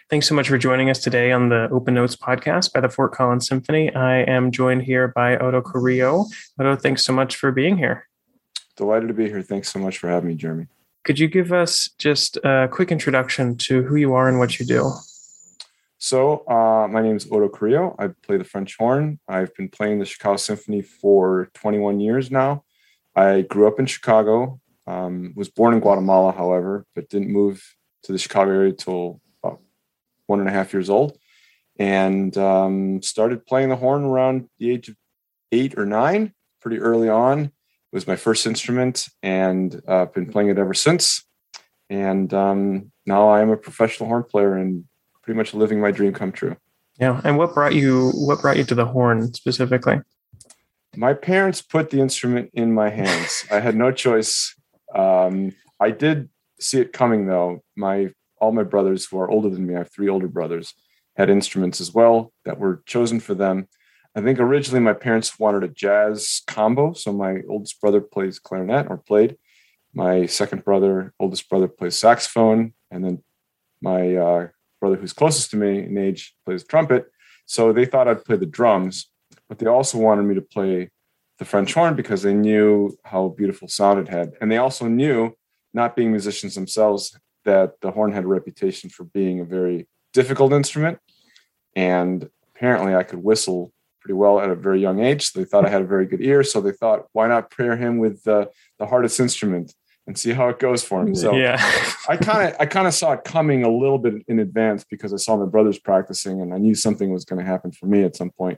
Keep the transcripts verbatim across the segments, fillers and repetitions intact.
Thanks so much for joining us today on the Open Notes podcast by the Fort Collins Symphony. I am joined here by Odo Carrillo. Odo, thanks so much for being here. Delighted to be here. Thanks so much for having me, Jeremy. Could you give us just a quick introduction to who you are and what you do? So uh, my name is Odo Carrillo. I play the French horn. I've been playing the Chicago Symphony for twenty-one years now. I grew up in Chicago, um, was born in Guatemala, however, but didn't move to the Chicago area until about one and a half years old, and um, started playing the horn around the age of eight or nine, pretty early on. It was my first instrument, and I've uh, been playing it ever since. And um, now I am a professional horn player and pretty much living my dream come true. Yeah. And what brought you, what brought you to the horn specifically? My parents put the instrument in my hands. I had no choice. Um, I did see it coming though. My, all my brothers who are older than me, I have three older brothers, had instruments as well that were chosen for them. I think originally my parents wanted a jazz combo. So my oldest brother plays clarinet or played. My second brother, oldest brother plays saxophone. And then my, uh, brother who's closest to me in age plays trumpet. So they thought I'd play the drums, but they also wanted me to play the French horn because they knew how beautiful sound it had. And they also knew, not being musicians themselves, that the horn had a reputation for being a very difficult instrument. And apparently I could whistle pretty well at a very young age. So they thought I had a very good ear. So they thought, why not pair him with the, the hardest instrument and see how it goes for him. So yeah. I kind of I kind of saw it coming a little bit in advance because I saw my brothers practicing and I knew something was going to happen for me at some point.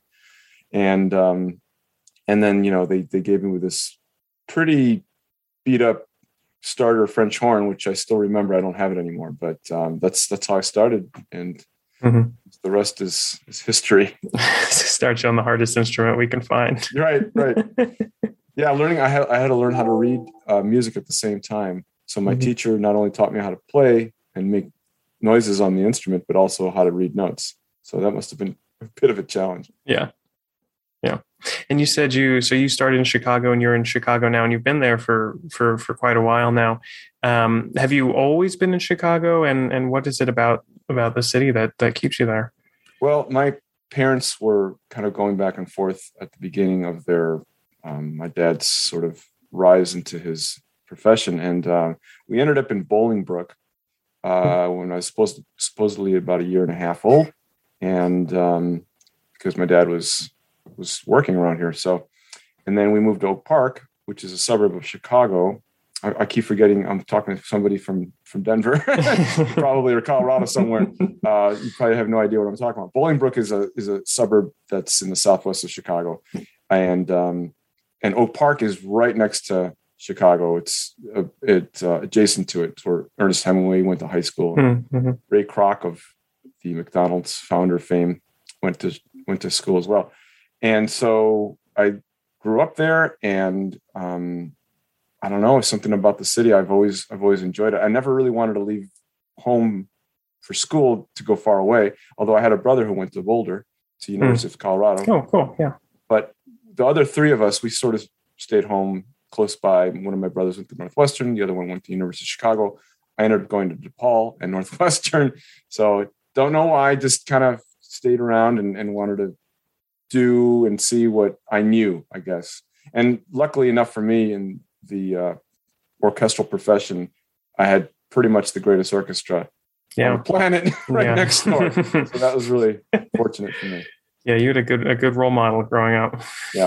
And um, and then, you know, they they gave me with this pretty beat up starter French horn, which I still remember. I don't have it anymore, but um, that's that's how I started. And mm-hmm. the rest is is history. Start you on the hardest instrument we can find. Right, right. Yeah, learning. I had I had to learn how to read uh, music at the same time. So my mm-hmm. teacher not only taught me how to play and make noises on the instrument, but also how to read notes. So that must have been a bit of a challenge. Yeah, yeah. And you said you so you started in Chicago, and you're in Chicago now, and you've been there for for for quite a while now. Um, have you always been in Chicago, and and what is it about about the city that that keeps you there? Well, my parents were kind of going back and forth at the beginning of their. Um, my dad's sort of rise into his profession. And uh, we ended up in Bolingbrook uh, when I was supposed to, supposedly about a year and a half old. And um, because my dad was, was working around here. So, and then we moved to Oak Park, which is a suburb of Chicago. I, I keep forgetting I'm talking to somebody from, from Denver, probably, or Colorado somewhere. Uh, you probably have no idea what I'm talking about. Bolingbrook is a, is a suburb that's in the southwest of Chicago. And, um, And Oak Park is right next to Chicago. It's uh, it uh, adjacent to it. It's where Ernest Hemingway went to high school. Mm-hmm. Ray Kroc of the McDonald's founder fame went to went to school as well. And so I grew up there, and um, I don't know, something about the city. I've always I've always enjoyed it. I never really wanted to leave home for school to go far away. Although I had a brother who went to Boulder, to University mm. of Colorado. Oh, cool, yeah. But the other three of us, we sort of stayed home close by. One of my brothers went to Northwestern. The other one went to University of Chicago. I ended up going to DePaul and Northwestern. So don't know why, just kind of stayed around and, and wanted to do and see what I knew, I guess. And luckily enough for me in the uh, orchestral profession, I had pretty much the greatest orchestra yeah. on the planet right yeah. next door. So that was really fortunate for me. Yeah, you had a good a good role model growing up. Yeah.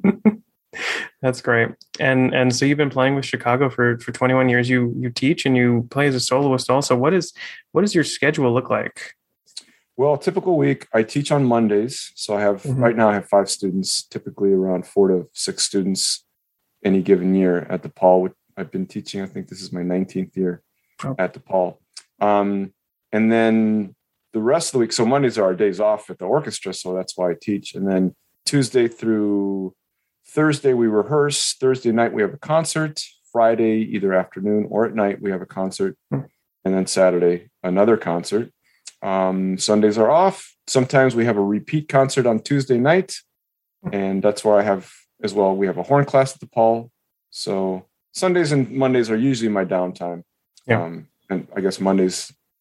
That's great. And and so you've been playing with Chicago for, for twenty-one years. You you teach and you play as a soloist also. What is what does your schedule look like? Well, typical week, I teach on Mondays. So I have mm-hmm. right now I have five students, typically around four to six students any given year at DePaul. I've been teaching, I think this is my nineteenth year oh. at DePaul. Um, and then the rest of the week, so Mondays are our days off at the orchestra, so that's why I teach. And then Tuesday through Thursday, we rehearse. Thursday night, we have a concert. Friday, either afternoon or at night, we have a concert. Hmm. And then Saturday, another concert. Um, Sundays are off. Sometimes we have a repeat concert on Tuesday night. And that's where I have, as well, we have a horn class at DePaul. So Sundays and Mondays are usually my downtime. Yeah. Um, and I guess Mondays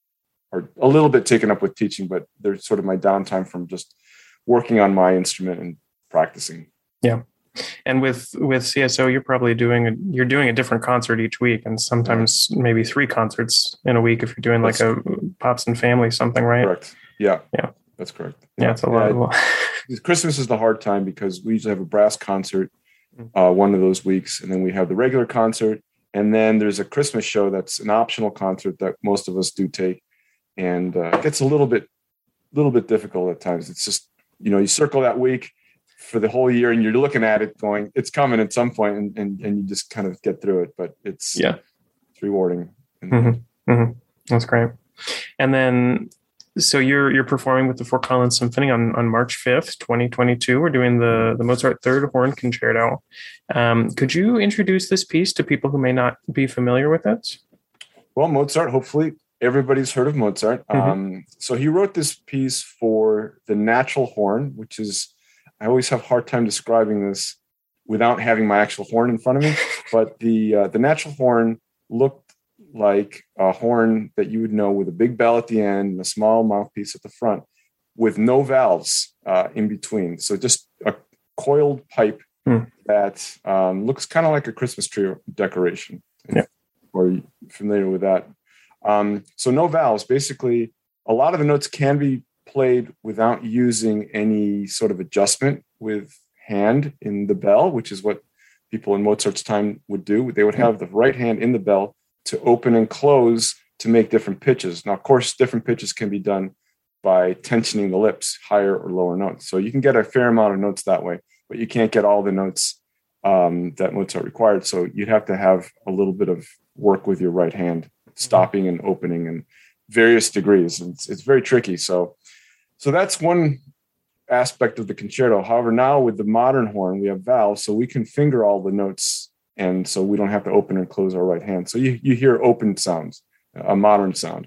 are a little bit taken up with teaching, but they're sort of my downtime from just working on my instrument and practicing. Yeah. And with, with C S O, you're probably doing a, you're doing a different concert each week, and sometimes yeah. maybe three concerts in a week if you're doing that's like a Pops and Family something, right? Correct. Yeah. Yeah. That's correct. Yeah, yeah it's a lot. Yeah, of, Christmas is the hard time because we usually have a brass concert uh, one of those weeks, and then we have the regular concert, and then there's a Christmas show that's an optional concert that most of us do take, and uh, it gets a little bit, little bit difficult at times. It's just, you know, you circle that week for the whole year, and you're looking at it going, it's coming at some point, and and, and you just kind of get through it. But it's yeah, it's rewarding. Mm-hmm. Mm-hmm. That's great. And then, so you're you're performing with the Fort Collins Symphony on, on March fifth, twenty twenty-two. We're doing the the Mozart Third Horn Concerto. Um, could you introduce this piece to people who may not be familiar with it? Well, Mozart, hopefully everybody's heard of Mozart. Mm-hmm. Um, so he wrote this piece for the natural horn, which is, I always have a hard time describing this without having my actual horn in front of me. But the uh, the natural horn looked like a horn that you would know with a big bell at the end and a small mouthpiece at the front with no valves uh, in between. So just a coiled pipe mm. that um, looks kind of like a Christmas tree decoration. Yeah. Or you're familiar with that. Um, so no valves. Basically, a lot of the notes can be played without using any sort of adjustment with hand in the bell, which is what people in Mozart's time would do. They would have the right hand in the bell to open and close to make different pitches. Now, of course, different pitches can be done by tensioning the lips, higher or lower notes. So you can get a fair amount of notes that way, but you can't get all the notes um, that Mozart required. So you'd have to have a little bit of work with your right hand, stopping and opening in various degrees. It's, it's very tricky. So, so that's one aspect of the concerto. However, now with the modern horn, we have valves, so we can finger all the notes, and so we don't have to open and close our right hand. So you, you hear open sounds, a modern sound.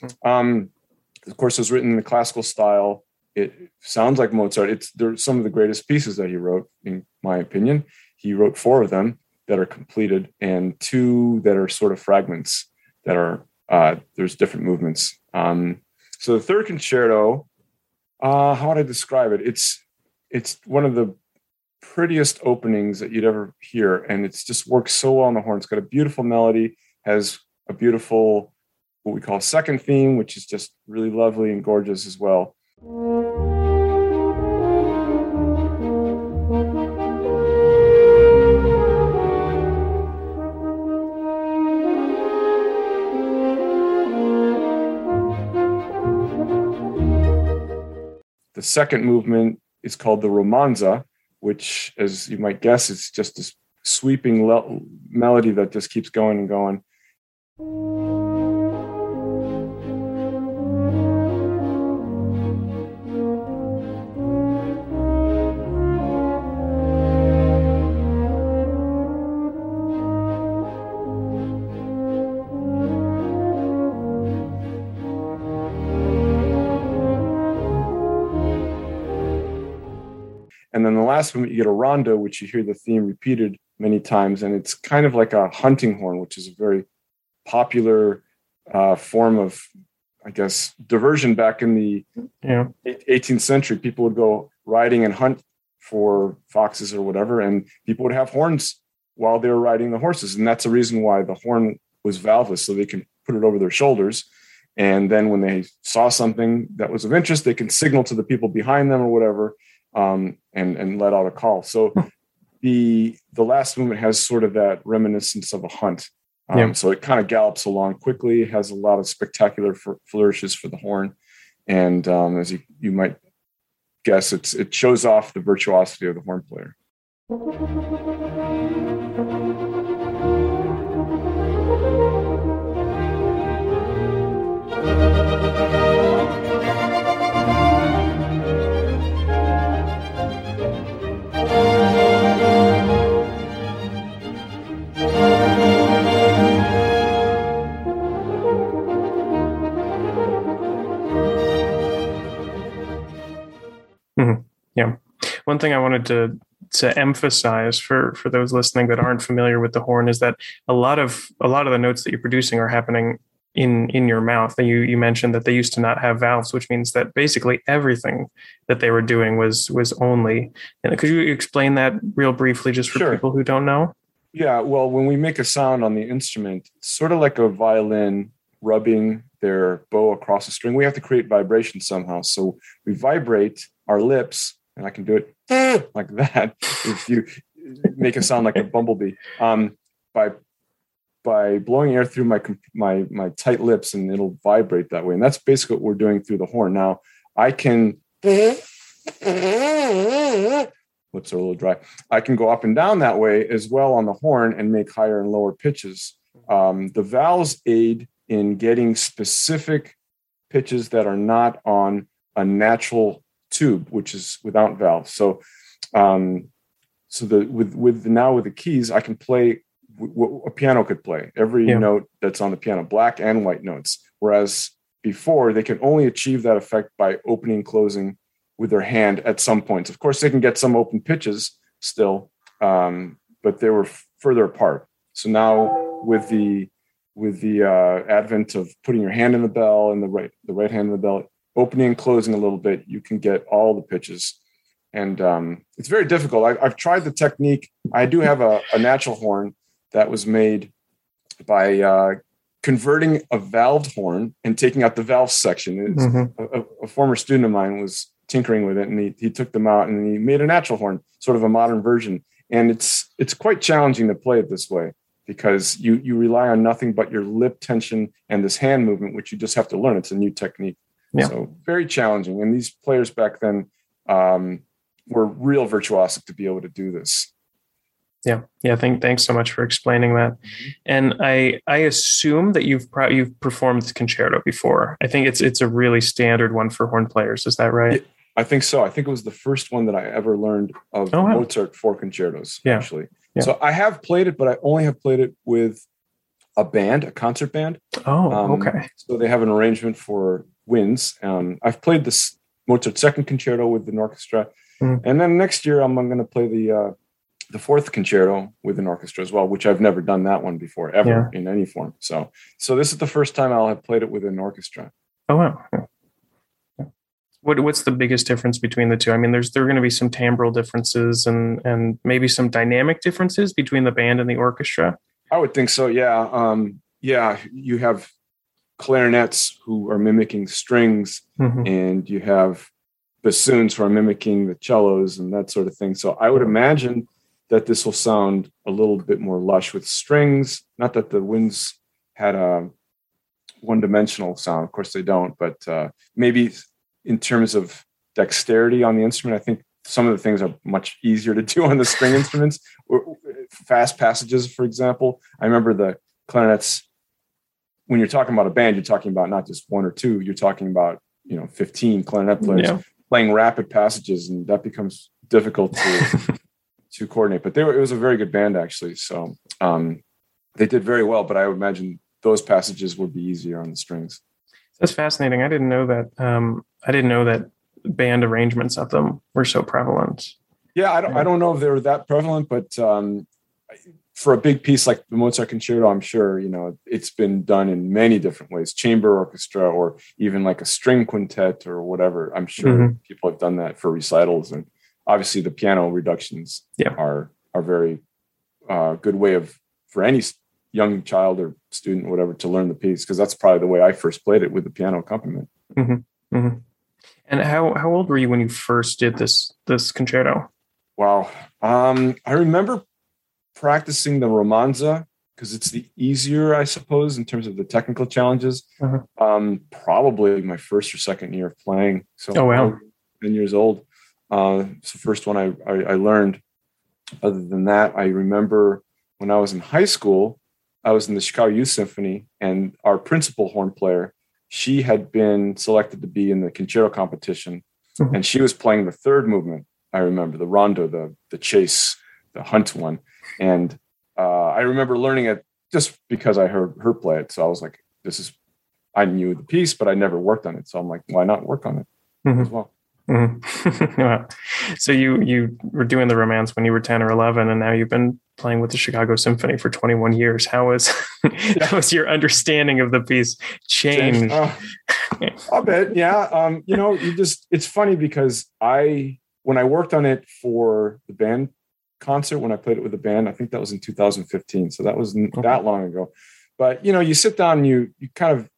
Um, of course, it was written in the classical style. It sounds like Mozart. It's they're some of the greatest pieces that he wrote, in my opinion. He wrote four of them that are completed and two that are sort of fragments that are, uh, there's different movements. Um, so the third concerto, uh, how would I describe it? It's it's one of the prettiest openings that you'd ever hear, and it's just works so well on the horn. It's got a beautiful melody, has a beautiful what we call second theme, which is just really lovely and gorgeous as well. The second movement is called the romanza, which, as you might guess, is just this sweeping le- melody that just keeps going and going. And then the last one, you get a rondo, which you hear the theme repeated many times. And it's kind of like a hunting horn, which is a very popular uh, form of, I guess, diversion back in the yeah. eighteenth century. People would go riding and hunt for foxes or whatever, and people would have horns while they were riding the horses. And that's the reason why the horn was valveless, so they can put it over their shoulders. And then when they saw something that was of interest, they can signal to the people behind them or whatever, um, and, and let out a call. So the the last movement has sort of that reminiscence of a hunt. Um, yeah. So it kind of gallops along quickly, has a lot of spectacular flourishes for the horn. And um, as you, you might guess, it's it shows off the virtuosity of the horn player. Mm-hmm. Yeah. One thing I wanted to to emphasize for, for those listening that aren't familiar with the horn is that a lot of a lot of the notes that you're producing are happening in in your mouth. And you you mentioned that they used to not have valves, which means that basically everything that they were doing was was only. And could you explain that real briefly, just for Sure. people who don't know? Yeah, well, when we make a sound on the instrument, it's sort of like a violin rubbing their bow across a string. We have to create vibration somehow. So we vibrate our lips, and I can do it like that. If you make a sound like a bumblebee, um, by by blowing air through my my my tight lips, and it'll vibrate that way. And that's basically what we're doing through the horn. Now, I can lips are a little dry. I can go up and down that way as well on the horn and make higher and lower pitches. Um, the valves aid in getting specific pitches that are not on a natural tube, which is without valves. So, um, so the with with now with the keys, I can play what a piano could play every yeah. note that's on the piano, black and white notes. Whereas before, they can only achieve that effect by opening and closing with their hand at some points. Of course, they can get some open pitches still, um, but they were f- further apart. So now with the with the uh, advent of putting your hand in the bell and the right the right hand in the bell, opening and closing a little bit, you can get all the pitches. And um, it's very difficult. I, I've tried the technique. I do have a, a natural horn that was made by uh, converting a valved horn and taking out the valve section. Mm-hmm. A, a former student of mine was tinkering with it, and he, he took them out and he made a natural horn, sort of a modern version. And it's it's quite challenging to play it this way because you you rely on nothing but your lip tension and this hand movement, which you just have to learn. It's a new technique. Yeah. So very challenging. And these players back then um, were real virtuosic to be able to do this. Yeah. Yeah. Thank, thanks so much for explaining that. And I, I assume that you've pro- you've performed the concerto before. I think it's, it's a really standard one for horn players. Is that right? Yeah, I think so. I think it was the first one that I ever learned of oh, wow. Mozart four concertos, yeah. actually. Yeah. So I have played it, but I only have played it with a band, a concert band. Oh, um, okay. So they have an arrangement for winds. Um, I've played this Mozart second concerto with an orchestra. Mm. And then next year I'm going to play the, uh, the fourth concerto with an orchestra as well, which I've never done that one before, ever yeah. in any form. So, so this is the first time I'll have played it with an orchestra. Oh, wow. What, what's the biggest difference between the two? I mean, there's, there are going to be some timbral differences and, and maybe some dynamic differences between the band and the orchestra. I would think so. Yeah. Um, yeah. You have clarinets who are mimicking strings, mm-hmm. and you have bassoons who are mimicking the cellos and that sort of thing. So I would imagine that this will sound a little bit more lush with strings. Not that the winds had a one-dimensional sound. Of course they don't, but uh, maybe in terms of dexterity on the instrument, I think some of the things are much easier to do on the string instruments. Fast passages, for example. I remember the clarinets, when you're talking about a band, you're talking about not just one or two, you're talking about, you know, fifteen clarinet players yeah. playing rapid passages, and that becomes difficult to to coordinate. But they were, it was a very good band, actually. So um, they did very well, but I would imagine those passages would be easier on the strings. That's fascinating. I didn't know that. Um, I didn't know that band arrangements of them were so prevalent. Yeah, I don't, I don't know if they were that prevalent, but um, for a big piece like the Mozart Concerto, I'm sure, you know, it's been done in many different ways, chamber orchestra, or even like a string quintet or whatever. I'm sure mm-hmm. people have done that for recitals. And obviously the piano reductions yeah. are, are very uh, good way of, for any young child or student, or whatever, to learn the piece, because that's probably the way I first played it, with the piano accompaniment. Mm-hmm. Mm-hmm. And how, how old were you when you first did this, this concerto? Wow. Um, I remember practicing the romanza because it's the easier, I suppose, in terms of the technical challenges. Uh-huh. Um, probably my first or second year of playing. So oh, wow. ten years old. Uh, it's the first one I, I, I learned. Other than that, I remember when I was in high school, I was in the Chicago Youth Symphony, and our principal horn player, she had been selected to be in the concerto competition, mm-hmm. and she was playing the third movement. I remember the rondo, the the chase, the hunt one. And uh, I remember learning it just because I heard her play it. So I was like, this is, I knew the piece, but I never worked on it. So I'm like, why not work on it mm-hmm. as well? Mm. Wow. So you you were doing the Romance when you were ten or eleven, and now you've been playing with the Chicago Symphony for twenty-one years. How was Yeah. how was your understanding of the piece changed? Uh, I'll bet. Yeah. Um, you know, you just, it's funny because I, when I worked on it for the band concert, when I played it with the band, I think that was in two thousand fifteen. So that wasn't Okay. that long ago. But, you know, you sit down and you, you kind of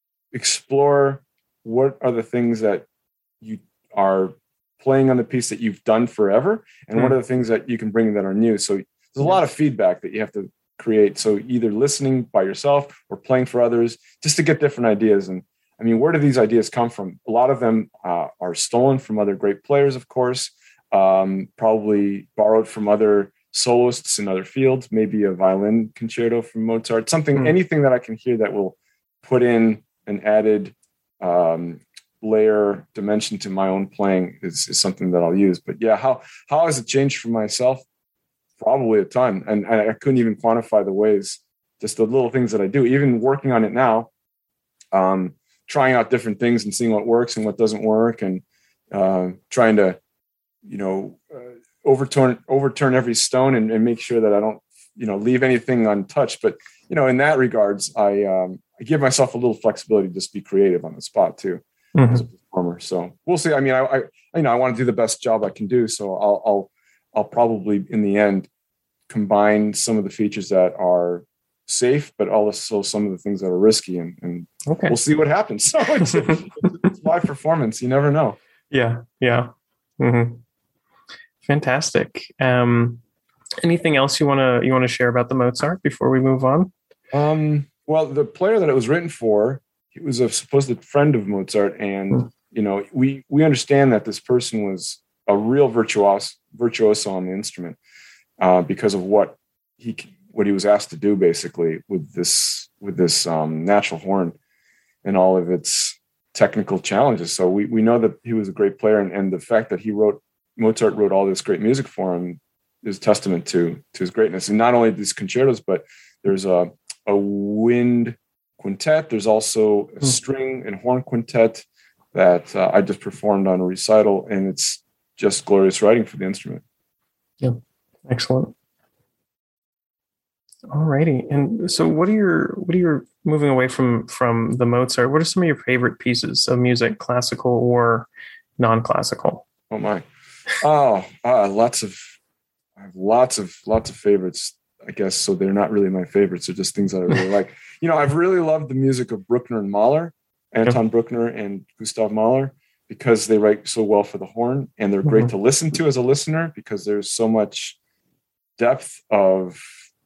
explore what are the things that you are playing on the piece that you've done forever, and mm. what are the things that you can bring that are new. So there's a lot of feedback that you have to create. So either listening by yourself or playing for others, just to get different ideas. And I mean, where do these ideas come from? A lot of them uh, are stolen from other great players, of course, um, probably borrowed from other soloists in other fields, maybe a violin concerto from Mozart, something, mm. anything that I can hear that will put in an added um, layer dimension to my own playing is, is something that I'll use. But yeah, how how has it changed for myself? Probably a ton. And I, I couldn't even quantify the ways, just the little things that I do, even working on it now, um, trying out different things and seeing what works and what doesn't work, and uh, trying to, you know, uh, overturn overturn every stone and, and make sure that I don't, you know, leave anything untouched. But, you know, in that regards, I, um, I give myself a little flexibility to just be creative on the spot too. Mm-hmm. As a performer. So we'll see. I mean, I, I, you know, I want to do the best job I can do. So I'll, I'll, I'll probably in the end combine some of the features that are safe, but also some of the things that are risky, and, and okay. we'll see what happens. So it's, it's live performance. You never know. Yeah. Yeah. Mm-hmm. Fantastic. Um, anything else you want to, you want to share about the Mozart before we move on? Um, well, the player that it was written for, he was a supposed friend of Mozart, and mm. you know, we we understand that this person was a real virtuoso, virtuoso on the instrument uh, because of what he what he was asked to do, basically with this with this um, natural horn and all of its technical challenges. So we we know that he was a great player, and, and the fact that he wrote Mozart wrote all this great music for him is testament to to his greatness. And not only these concertos, but there's a a wind quintet. There's also a string and horn quintet that uh, I just performed on a recital, and it's just glorious writing for the instrument. Yeah, excellent. All righty. And so, what are your what are your moving away from from the Mozart? What are some of your favorite pieces of music, classical or non-classical? Oh my, oh, uh, lots of, I have lots of lots of favorites. I guess so. They're not really my favorites. They're just things that I really like. You know, I've really loved the music of Bruckner and Mahler, Anton yep. Bruckner and Gustav Mahler, because they write so well for the horn, and they're great mm-hmm. to listen to as a listener because there's so much depth of,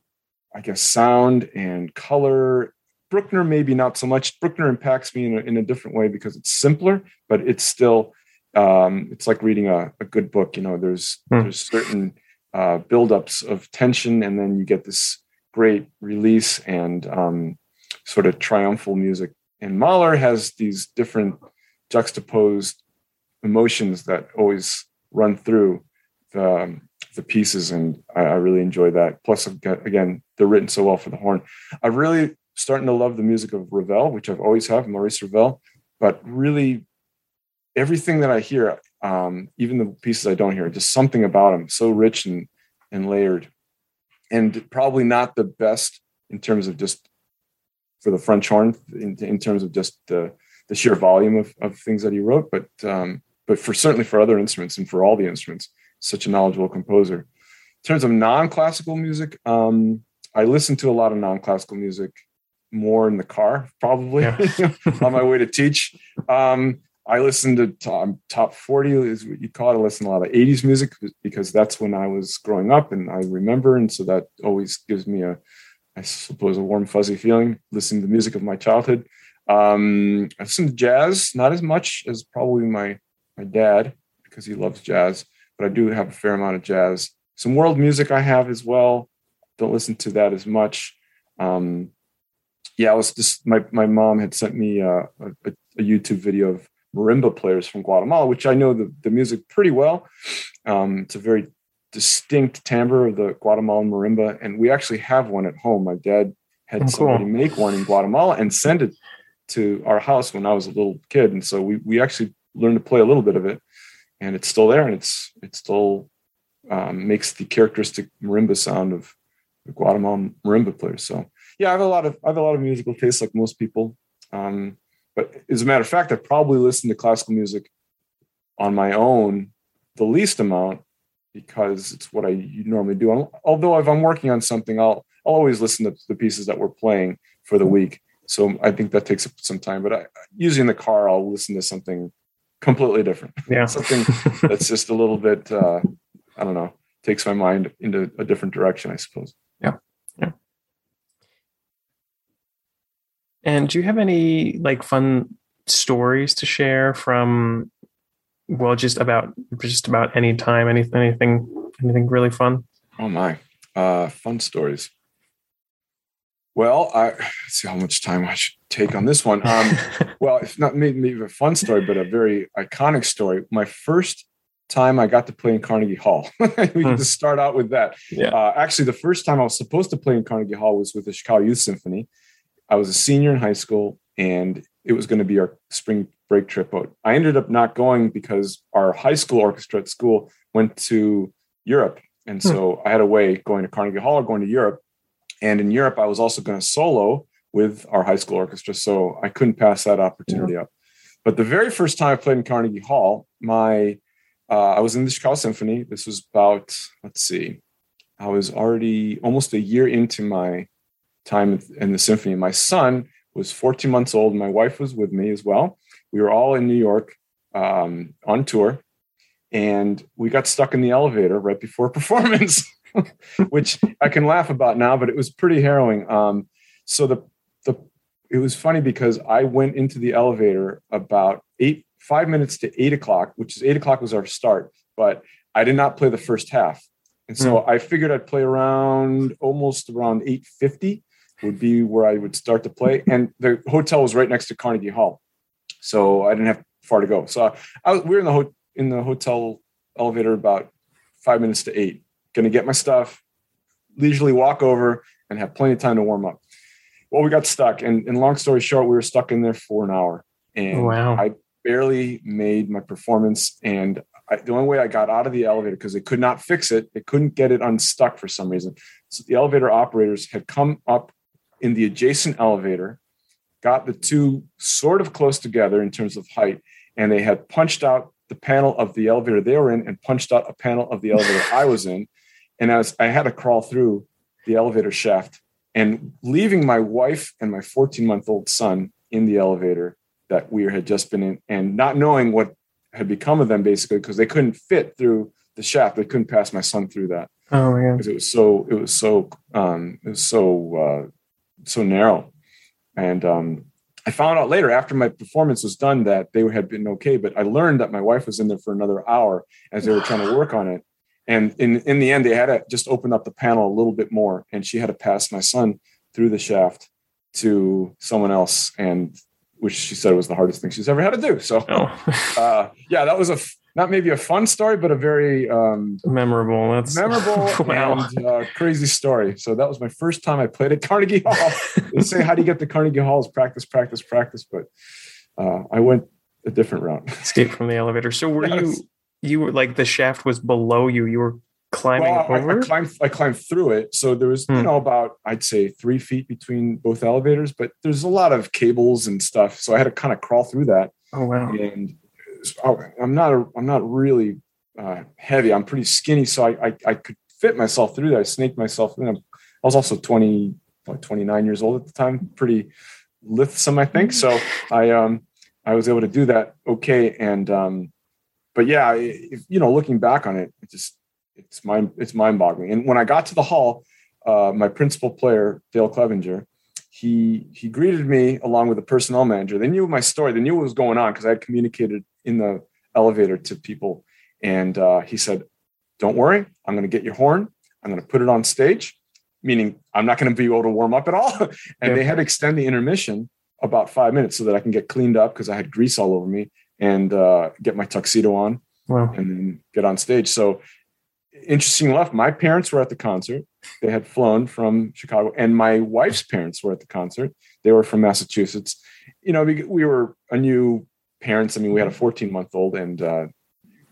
I guess, sound and color. Bruckner, maybe not so much. Bruckner impacts me in a, in a different way because it's simpler, but it's still, um, it's like reading a, a good book. You know, there's mm. there's certain uh, buildups of tension, and then you get this great release and um, sort of triumphal music. And Mahler has these different juxtaposed emotions that always run through the, um, the pieces, and I, I really enjoy that. Plus, again, they're written so well for the horn. I'm really starting to love the music of Ravel, which I've always have, Maurice Ravel, but really everything that I hear, um, even the pieces I don't hear, just something about them so rich and, and layered, and probably not the best in terms of just for the French horn, in, in terms of just the, the sheer volume of, of things that he wrote, but um, but for certainly for other instruments and for all the instruments, such a knowledgeable composer. In terms of non-classical music, um, I listen to a lot of non-classical music more in the car, probably yeah. on my way to teach. Um, I listen to top, top forty is what you call it. I listen to a lot of eighties music because that's when I was growing up and I remember. And so that always gives me a, I suppose, a warm, fuzzy feeling listening to the music of my childhood. Um, I listen to jazz, not as much as probably my, my dad because he loves jazz, but I do have a fair amount of jazz. Some world music I have as well. Don't listen to that as much. Um, yeah, I was just, my, my mom had sent me uh, a, a YouTube video of marimba players from Guatemala, which I know the, the music pretty well. Um, it's a very distinct timbre of the Guatemalan marimba. And we actually have one at home. My dad had oh, somebody cool. make one in Guatemala and send it to our house when I was a little kid. And so we, we actually learned to play a little bit of it. and it's still there, and it's it still um, makes the characteristic marimba sound of the Guatemalan marimba players. So yeah, I have a lot of I have a lot of musical taste, like most people. Um, but as a matter of fact, I probably listen to classical music on my own the least amount, because it's what I normally do. Although if I'm working on something, I'll I'll always listen to the pieces that we're playing for the week. So I think that takes some time. But I, usually in the car, I'll listen to something completely different. Yeah, something that's just a little bit, uh, I don't know, takes my mind into a different direction, I suppose. Yeah, yeah. And do you have any like fun stories to share from, well, just about just about any time, anything, anything, anything really fun? Oh my, uh, fun stories. Well, I, let's see how much time I should take on this one. Um, well, it's not maybe a fun story, but a very iconic story. My first time I got to play in Carnegie Hall. We can just start out with that. Yeah. Uh, actually, the first time I was supposed to play in Carnegie Hall was with the Chicago Youth Symphony. I was a senior in high school, and it was going to be our spring break trip out. I ended up not going because our high school orchestra at school went to Europe. And so hmm. I had a way going to Carnegie Hall or going to Europe. And in Europe, I was also going to solo with our high school orchestra. So I couldn't pass that opportunity yeah. up. But the very first time I played in Carnegie Hall, my uh, I was in the Chicago Symphony. This was about, let's see, I was already almost a year into my time in the symphony. My son was fourteen months old. My wife was with me as well. We were all in New York um, on tour, and we got stuck in the elevator right before performance. Which I can laugh about now, but it was pretty harrowing. Um, so the the it was funny because I went into the elevator about eight five minutes to eight o'clock, which is eight o'clock was our start, but I did not play the first half, and so mm. I figured I'd play around almost around eight fifty would be where I would start to play, and the hotel was right next to Carnegie Hall, so I didn't have far to go. So I, I we were in the ho- in the hotel elevator about five minutes to eight. Going to get my stuff, leisurely walk over, and have plenty of time to warm up. Well, we got stuck, and, and long story short, we were stuck in there for an hour, and wow. I barely made my performance. And I, the only way I got out of the elevator, because they could not fix it, they couldn't get it unstuck for some reason. So the elevator operators had come up in the adjacent elevator, got the two sort of close together in terms of height, and they had punched out the panel of the elevator they were in and punched out a panel of the elevator I was in. And I, was, I had to crawl through the elevator shaft, and leaving my wife and my fourteen-month-old son in the elevator that we had just been in, and not knowing what had become of them, basically, because they couldn't fit through the shaft. They couldn't pass my son through that. Oh my God. Because it was so, it was so, um, it was so, uh, so narrow. And um, I found out later after my performance was done that they had been okay, but I learned that my wife was in there for another hour as they were trying to work on it. And in, in the end, they had to just open up the panel a little bit more, and she had to pass my son through the shaft to someone else, and which she said was the hardest thing she's ever had to do. So, oh. uh, yeah, that was a not maybe a fun story, but a very um, memorable. That's memorable wow. and uh, crazy story. So that was my first time I played at Carnegie Hall. They say, how do you get to Carnegie Hall? Is practice, practice, practice. But uh, I went a different route. Escape from the elevator. So were yes. you? You were like the shaft was below you. You were climbing well, over. I, I climbed. I climbed through it. So there was, hmm. you know, about I'd say three feet between both elevators. But there's a lot of cables and stuff, so I had to kind of crawl through that. Oh wow! And I'm not. A, I'm not really uh, heavy. I'm pretty skinny, so I, I I could fit myself through that. I snaked myself in. I was also twenty, like twenty-nine years old at the time. Pretty lithesome, I think. So I um I was able to do that. Okay, and um. But yeah, if, you know, looking back on it, it just it's mind it's mind boggling. And when I got to the hall, uh, my principal player, Dale Clevenger, he he greeted me along with the personnel manager. They knew my story. They knew what was going on because I had communicated in the elevator to people. And uh, he said, "Don't worry, I'm going to get your horn. I'm going to put it on stage," meaning I'm not going to be able to warm up at all. And yeah. They had to extend the intermission about five minutes so that I can get cleaned up because I had grease all over me. And uh, get my tuxedo on wow. and then get on stage. So interesting enough, my parents were at the concert. They had flown from Chicago, and my wife's parents were at the concert. They were from Massachusetts. You know, we, we were a new parents. I mean, we had a fourteen month old, and uh,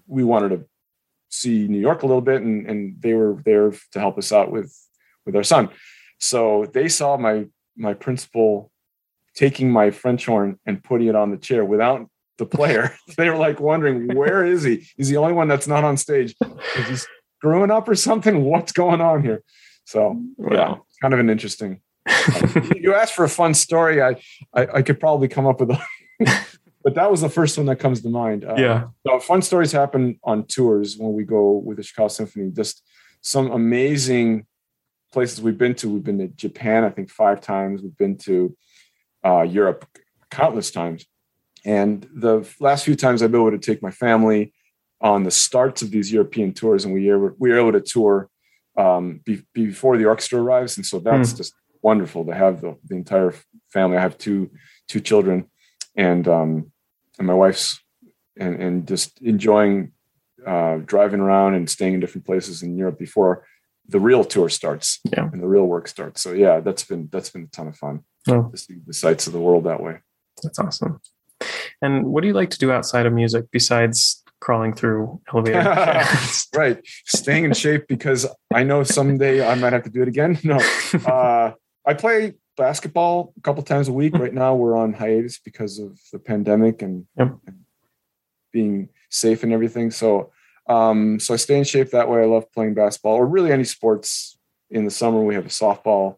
we wanted to see New York a little bit, and, and they were there to help us out with, with our son. So they saw my, my principal taking my French horn and putting it on the chair without the player. They were like wondering, where is he? He's the only one that's not on stage. Is he screwing up or something? What's going on here? So wow. Yeah, kind of an interesting, uh, you asked for a fun story. I, I, I could probably come up with a, but that was the first one that comes to mind. Uh, yeah. So fun stories happen on tours when we go with the Chicago Symphony. Just some amazing places we've been to. We've been to Japan, I think five times. We've been to uh, Europe countless times. And the last few times I've been able to take my family on the starts of these European tours, and we were, we were able to tour um, be, before the orchestra arrives. And so that's mm. just wonderful to have the, the entire family. I have two, two children and, um, and my wife's and, and just enjoying uh, driving around and staying in different places in Europe before the real tour starts yeah. and the real work starts. So yeah, that's been, that's been a ton of fun oh. to see the sights of the world that way. That's awesome. And what do you like to do outside of music besides crawling through elevators? Right. Staying in shape, because I know someday I might have to do it again. No, uh, I play basketball a couple times a week. Right now we're on hiatus because of the pandemic and, yep. and being safe and everything. So, um, so I stay in shape that way. I love playing basketball, or really any sports. In the summer, we have a softball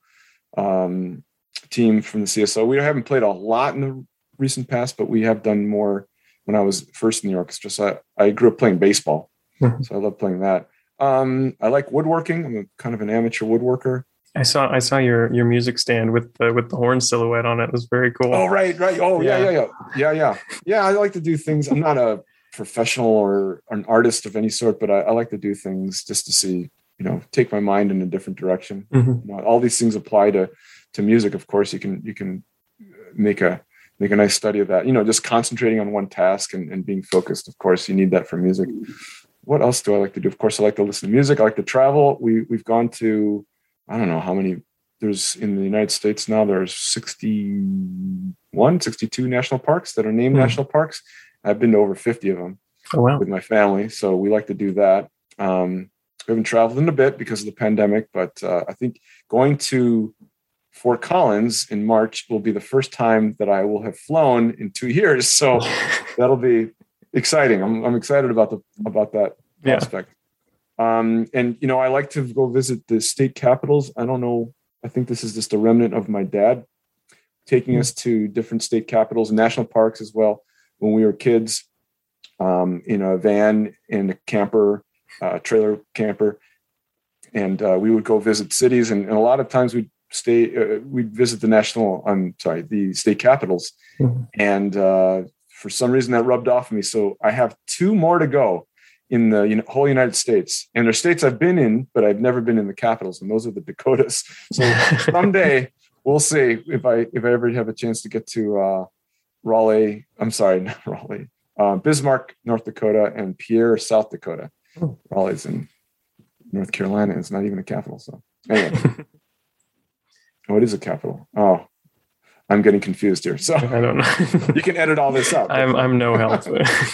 um, team from the C S O. We haven't played a lot in the recent past, but we have done more when I was first in the orchestra. So I, I grew up playing baseball. Mm-hmm. So I love playing that. Um, I like woodworking. I'm a kind of an amateur woodworker. I saw I saw your your music stand with the with the horn silhouette on it. It was very cool. Oh, right, right. Oh, yeah, yeah, yeah. Yeah, yeah. Yeah, I like to do things. I'm not a professional or an artist of any sort, but I, I like to do things just to see, you know, take my mind in a different direction. Mm-hmm. You know, all these things apply to to music, of course. You can you can make a make a nice study of that. You know, just concentrating on one task and, and being focused. Of course, you need that for music. What else do I like to do? Of course, I like to listen to music. I like to travel. We we've gone to, I don't know how many there's in the United States now. There's sixty-one, sixty-two national parks that are named mm. national parks. I've been to over fifty of them oh, wow. with my family. So we like to do that. Um, we haven't traveled in a bit because of the pandemic, but uh, I think going to Fort Collins in March will be the first time that I will have flown in two years. So that'll be exciting. I'm, I'm excited about the, about that yeah. prospect. Um, and, you know, I like to go visit the state capitals. I don't know. I think this is just a remnant of my dad taking mm-hmm. us to different state capitals and national parks as well. When we were kids, um, in a van and a camper, uh, trailer camper. And uh, we would go visit cities. And, and a lot of times we'd stay, uh, we'd visit the national, I'm sorry, the state capitals. Mm-hmm. And uh, for some reason that rubbed off on me. So I have two more to go in the you know, whole United States. And they're states I've been in, but I've never been in the capitals. And those are the Dakotas. So someday we'll see if I, if I ever have a chance to get to uh, Raleigh. I'm sorry, not Raleigh, uh, Bismarck, North Dakota, and Pierre, South Dakota. Oh. Raleigh's in North Carolina. It's not even a capital. So anyway, oh, it is a capital. Oh, I'm getting confused here. So I don't know. You can edit all this out. I'm I'm no help.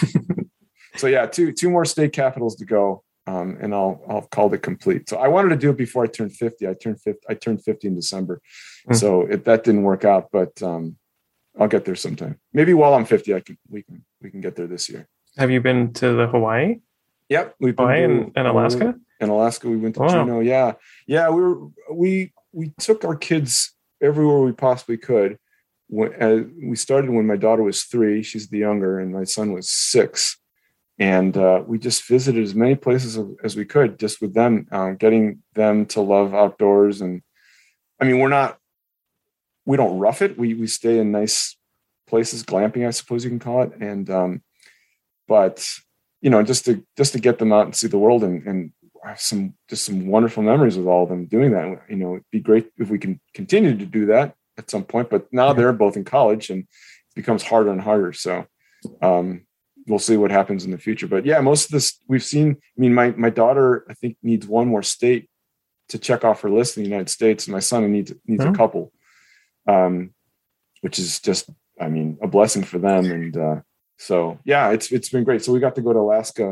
So yeah, two two more state capitals to go, um, and I'll I'll call it complete. So I wanted to do it before I turned fifty. I turned fifty. I turned fifty in December, mm-hmm. so it, that didn't work out. But um, I'll get there sometime. Maybe while I'm fifty, I can we can we can get there this year. Have you been to the Hawaii? Yep, we've been Hawaii to, and, and Alaska. In Alaska, we went to wow. Juneau. Yeah, yeah. We were we we took our kids everywhere we possibly could. When, uh, we started when my daughter was three. She's the younger, and my son was six. And uh, we just visited as many places as we could, just with them, uh, getting them to love outdoors. And I mean, we're not, we don't rough it. We we stay in nice places, glamping, I suppose you can call it. And um, but you know, just to just to get them out and see the world, and, and have some just some wonderful memories with all of them doing that. You know, it'd be great if we can continue to do that at some point. But now they're both in college, and it becomes harder and harder. So. Um, We'll see what happens in the future. But yeah, most of this we've seen. I mean, my my daughter, I think, needs one more state to check off her list in the United States. And my son needs needs mm-hmm. a couple, um, which is just, I mean, a blessing for them. And uh, so, yeah, it's it's been great. So we got to go to Alaska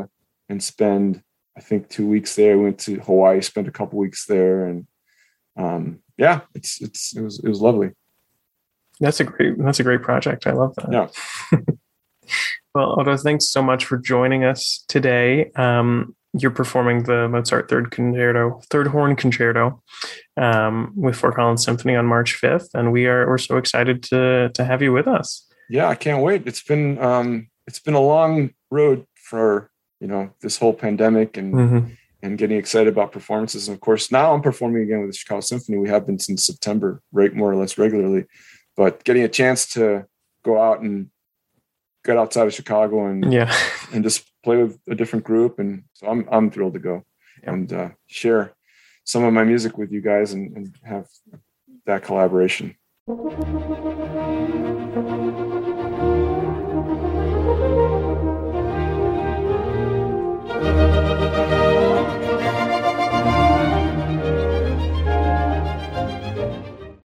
and spend, I think, two weeks there. We went to Hawaii, spent a couple weeks there, and um, yeah, it's it's it was it was lovely. That's a great that's a great project. I love that. Yeah. Well, Otto, thanks so much for joining us today. Um, you're performing the Mozart Third Concerto, Third Horn Concerto, um, with Fort Collins Symphony on March fifth, and we are we're so excited to to have you with us. Yeah, I can't wait. It's been um, it's been a long road for you know this whole pandemic and mm-hmm. and getting excited about performances. And of course, now I'm performing again with the Chicago Symphony. We have been since September, right, more or less regularly. But getting a chance to go out and get outside of Chicago and yeah. and just play with a different group, and so I'm I'm thrilled to go yeah. and uh, share some of my music with you guys and, and have that collaboration.